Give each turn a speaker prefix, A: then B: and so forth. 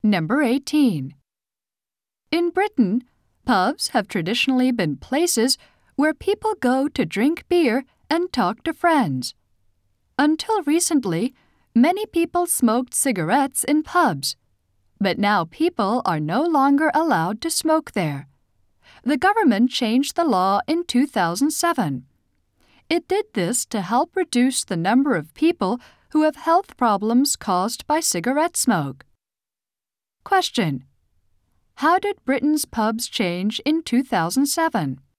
A: Number 18. In Britain, pubs have traditionally been places where people go to drink beer and talk to friends. Until recently, many people smoked cigarettes in pubs, but now people are no longer allowed to smoke there. The government changed the law in 2007. It did this to help reduce the number of people who have health problems caused by cigarette smoke. Question: how did Britain's pubs change in 2007?